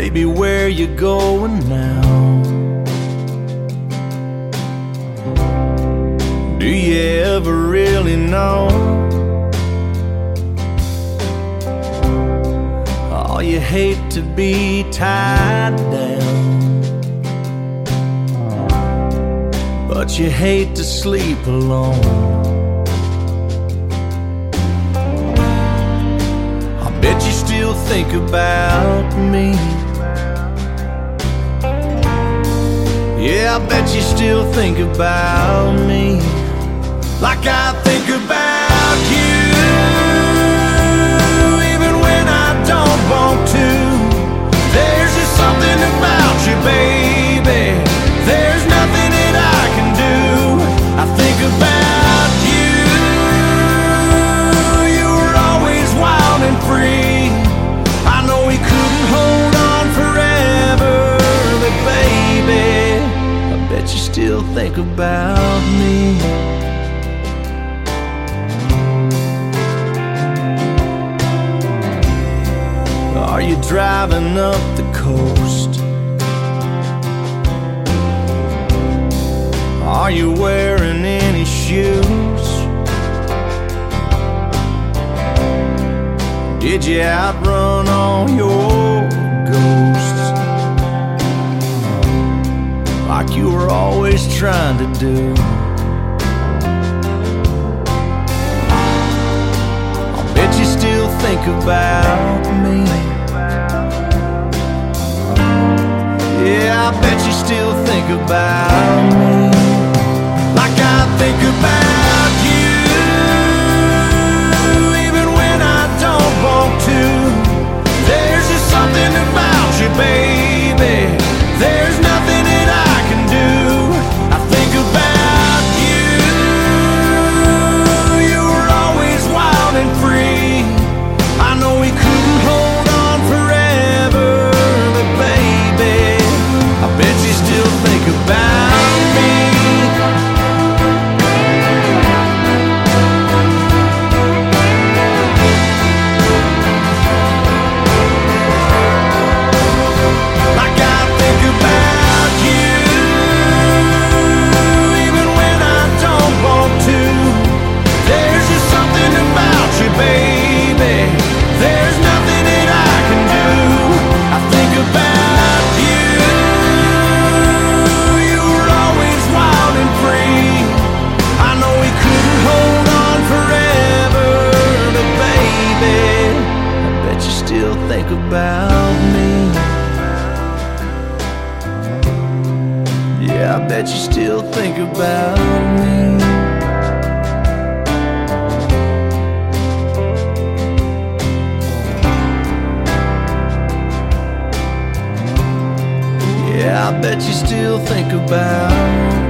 Baby, where you going now? Do you ever really know? Oh, you hate to be tied down, but you hate to sleep alone. I bet you still think about me. Yeah, I bet you still think about me like I think about you, even when I don't want to. There's just something about you, baby. There's nothing that I can do. I think about you. You were always wild and free. I know we couldn't hold on forever, but baby, I bet you still think about me. Are you driving up the coast? Are you wearing any shoes? Did you outrun all your ghosts like you were always trying to do? I bet you still think about me. Yeah, I bet you still think about me like I think about you, even when I don't want to. There's just something about you, baby. There's nothing that I can do. I think about you. You were always wild and free. I know we couldn't hold on forever, but baby, I bet you still think about me. Like I think about you, even when I don't want to. There's just something about you, baby. There's nothing that I can do. I think about you. You were always wild and free. I know we couldn't hold on forever, but baby, I bet you still think about me. Yeah, I bet you still think about me. Yeah, I bet you still think about